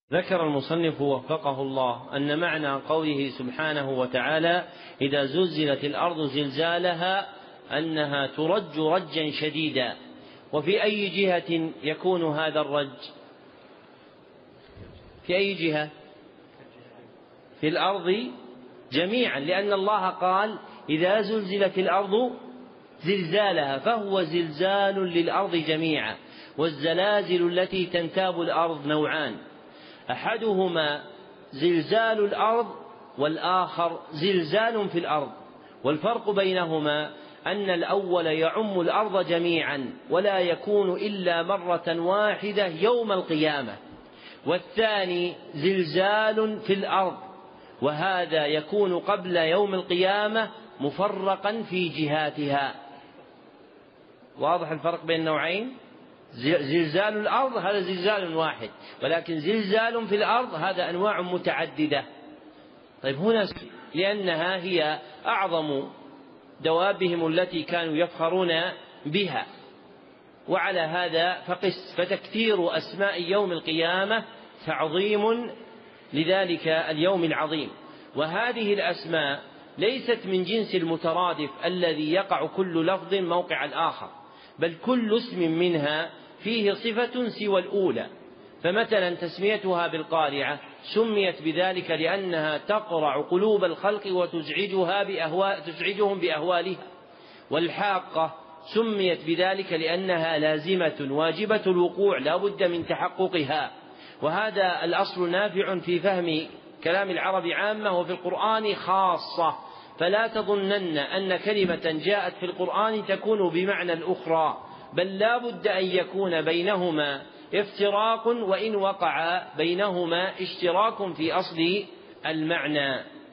ذكر المصنف وفقه الله أن معنى قوله سبحانه وتعالى إذا زلزلت الأرض زلزالها أنها ترج رجا شديدا. وفي أي جهة يكون هذا الرج؟ في أي جهة؟ في الأرض جميعا، لأن الله قال إذا زلزلت الأرض زلزالها، فهو زلزال للأرض جميعا. والزلازل التي تنتاب الأرض نوعان، أحدهما زلزال الأرض والآخر زلزال في الأرض، والفرق بينهما أن الأول يعم الأرض جميعا ولا يكون إلا مرة واحدة يوم القيامة، والثاني زلزال في الأرض وهذا يكون قبل يوم القيامة مفرقا في جهاتها. واضح الفرق بين النوعين؟ زلزال الأرض هذا زلزال واحد، ولكن زلزال في الأرض هذا أنواع متعددة. طيب هنا لأنها هي أعظم دوابهم التي كانوا يفخرون بها، وعلى هذا فقس، فتكثير أسماء يوم القيامة تعظيم لذلك اليوم العظيم. وهذه الأسماء ليست من جنس المترادف الذي يقع كل لفظ موقع الآخر، بل كل اسم منها فيه صفة سوى الأولى. فمثلا تسميتها بالقارعة سميت بذلك لأنها تقرع قلوب الخلق وتزعجهم بأهوالها، والحاقة سميت بذلك لأنها لازمة واجبة الوقوع لا بد من تحققها. وهذا الأصل نافع في فهم كلام العرب عامة وفي القرآن خاصة، فلا تظنن أن كلمة جاءت في القرآن تكون بمعنى الأخرى، بل لا بد أن يكون بينهما افتراق وإن وقع بينهما اشتراك في أصل المعنى.